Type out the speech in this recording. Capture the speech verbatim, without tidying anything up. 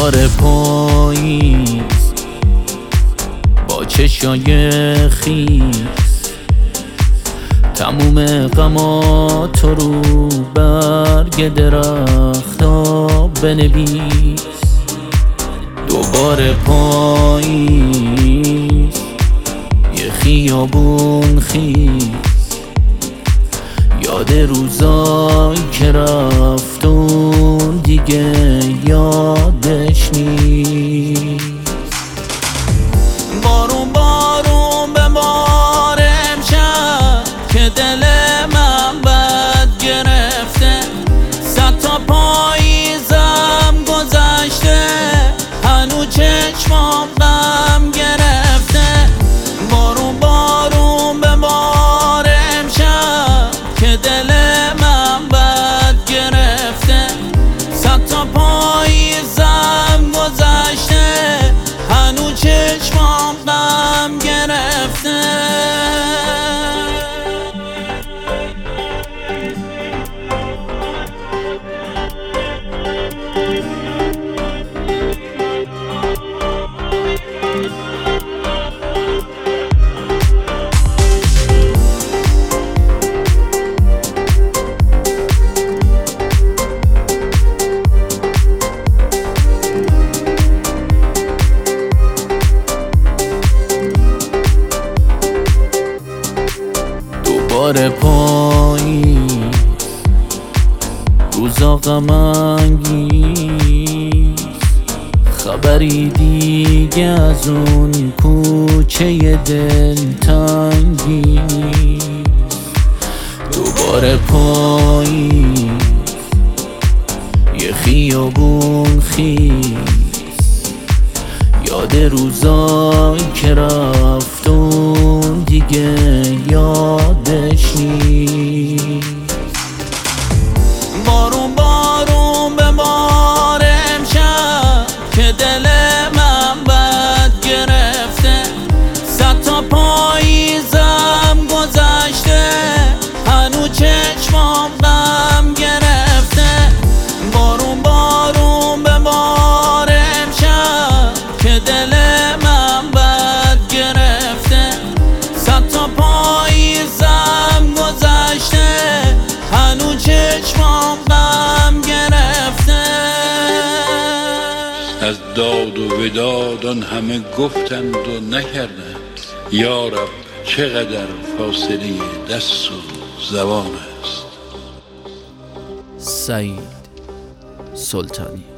دوباره پاییز با چشای خیس، تموم غمات رو برگ درختا بنویس. دوباره پاییز یه خیابون خیس، یاد روزایی که رفتون دیگه یادش نیست. بارون بارون ببار امشب که دل من بد گرفته، صد تا پاییزم گذشته هنوز چشمام غم گرفته. بارون بارون ببار امشب که دل من بد گرفته، صد تا پاییزم گذشته هنوز چشمام غم گرفته. دوباره پاییز روزا غم انگیز، خبری دیگه از اون کوچه دلتنگی نیست. دوباره پاییز یه خیابون خیس، یاد روزایی که رفتون دیگه یادش نیست. بارون بارون ببار امشب که دل من بد گرفته، صد تا پاییزم گذشته هنوز چشمام غم گرفته. بارون بارون ببار امشب که دل من بد گرفته، صد تا پاییزم گذشته هنوز چشمام غم گرفته. از داد و وداد آن همه گفتند و نکردند، یا رب چقدر فاصله دست و زبان است. سعید سلطانی.